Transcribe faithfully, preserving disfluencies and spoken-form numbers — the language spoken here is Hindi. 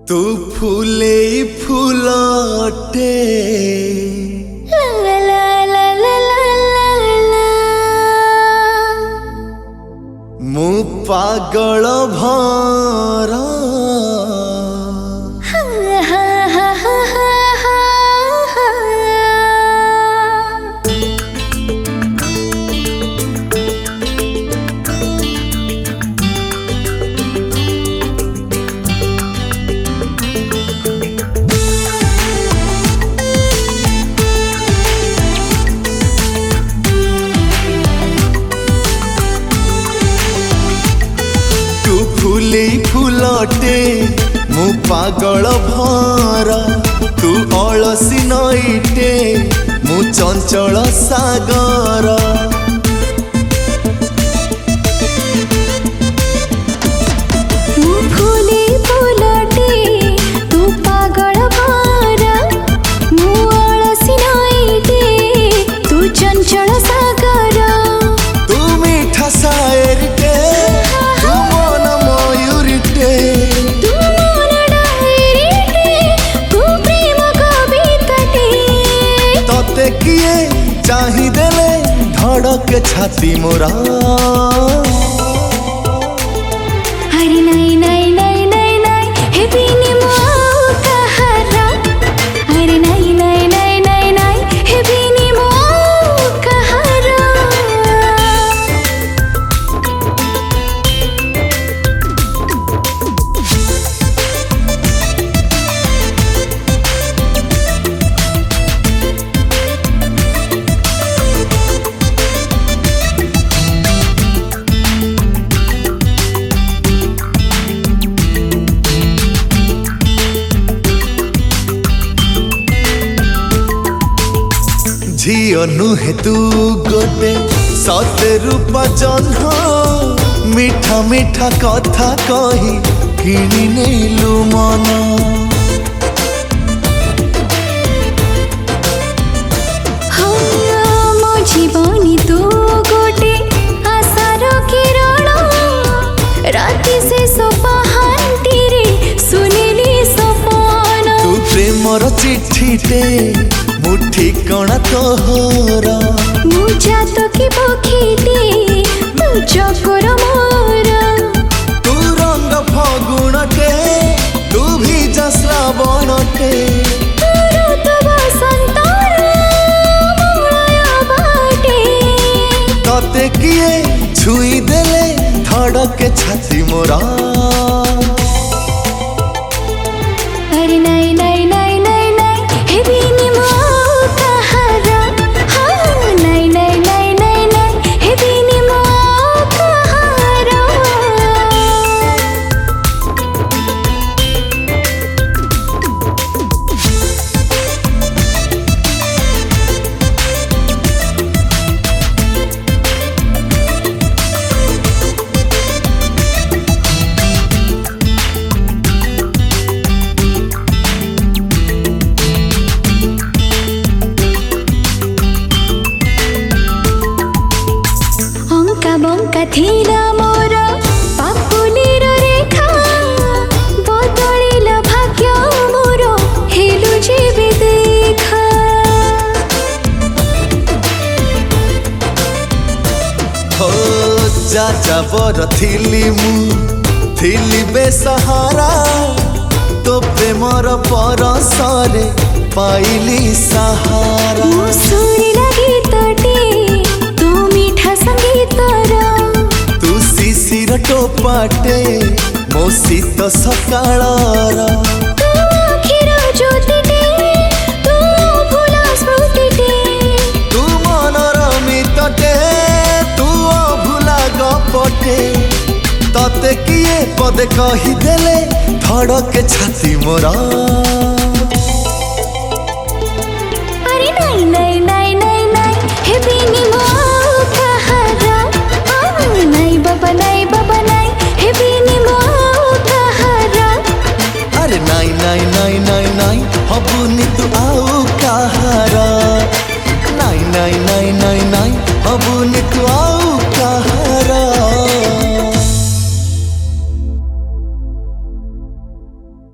तू फूले फूलटे ला ला ला ला ला ला मु पागल भरा हा हा हा हा हा फूले फूलटे मु पागल भरा तू अलसी नईटे मु चंचल सागर तू फूले फूलटे तू पागल भरा मु अलसी नईटे तू चंचल सागर तू मीठा शायरटे किए चाही देले धड़क छाती मोरा हरी नहीं नहीं नहीं नहीं नहीं हे बीनी मोह कहारा हरी नहीं नहीं नहीं नहीं नहीं हे बीनी मोह कहारा झील नुहे तू गोटे सते रूपा जह्न मीठा मीठा कथा कही किणी नेलु मन हो मो जीवनी तू गोटे आशार किरण राति से सोपाहांती रे सुनिली सपन तू प्रेमर चिठीटे मु ठिकଣା तोहर मु जात की पक्षीटे तू चकोर मोर तू रंग फगुणटे तू भीजा श्रावणटे तू ऋतु बसंतर मलय बाटे तते किए छुई देले धड़के छाती मोरा अरे नहीं नहीं नहीं नहीं नहीं हे बीनी मोह कहारा हाँ नहीं नहीं नहीं नहीं नहीं हे बीनी मोह कहारा बंका थिला मोर पापुलीर रेखा बदलिल भाग्य मोर हेलु जेबे देखा हो जा जा बर थिली मु थिली बेसहारा तो प्रेमर परसरे पाइली सहारा मो सुनिला गीतटे तू मीठा संगीतर तू शिशिर टोपाटे मो शीत सकाळर तू आखिर ज्योतिटे तू भुला स्मृतिटे तू मनर मितटे तू अभुला गपटे तते किए पदे कही देले धड़के छाती मोरा अरे नहीं नहीं नहीं नहीं नहीं हे बीनी मोह कहारा नहीं बाबा नहीं बाबा नहीं हे बीनी मोह कहारा अरे नाई नाई